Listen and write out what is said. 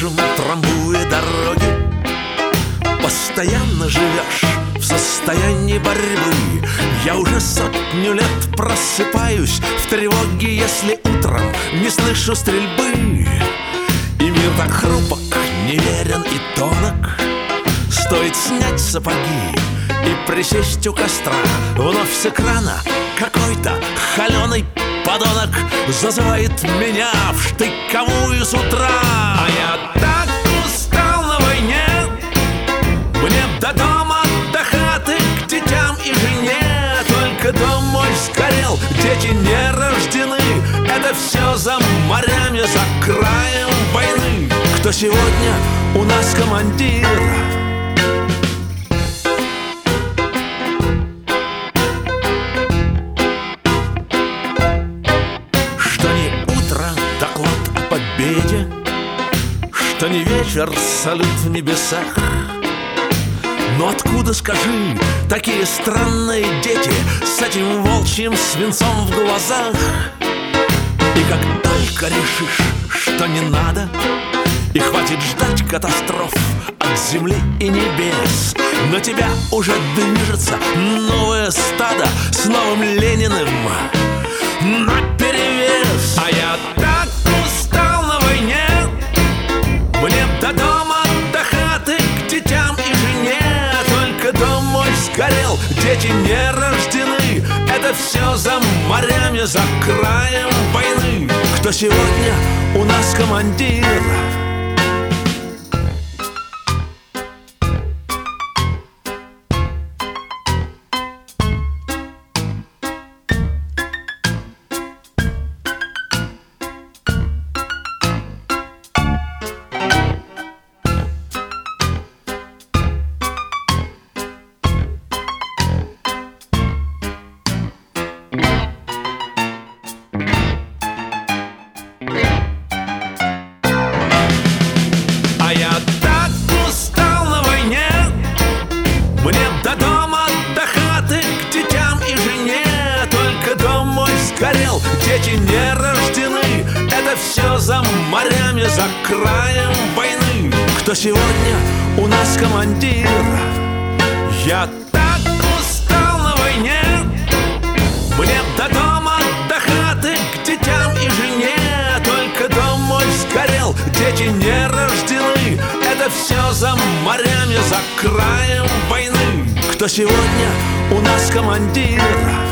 нашем трамбуе дороги. Постоянно живешь в состоянии борьбы. Я уже сотню лет просыпаюсь в тревоге, если утром не слышу стрельбы. И мир так хрупок, неверен и тонок. Стоит снять сапоги и присесть у костра. Вновь с экрана какой-то холеный подонок зазывает меня в штыковую с утра. А я так устал на войне, мне до дома, до хаты, к детям и жене. Только дом мой сгорел, дети не рождены. Это все за морями, за краем войны. Кто сегодня у нас командир? Что не утро доклад о победе, что не вечер салют в небесах. Но откуда, скажи, такие странные дети с этим волчьим свинцом в глазах? И как только решишь, что не надо, и хватит ждать катастроф от земли и небес, на тебя уже движется новое стадо с новым Лениным наперевес. А я так устал на войне, мне до дома, до хаты, к детям и жене. Только дом мой сгорел, дети не рождены. Это все за морями, за краем войны. Кто сегодня у нас командир? Дети не рождены. Это все за морями, за краем войны. Кто сегодня у нас командир? Я так устал на войне, мне до дома, до хаты, к детям и жене. Только дом мой сгорел, дети не рождены. Это все за морями, за краем войны. Кто сегодня у нас командир?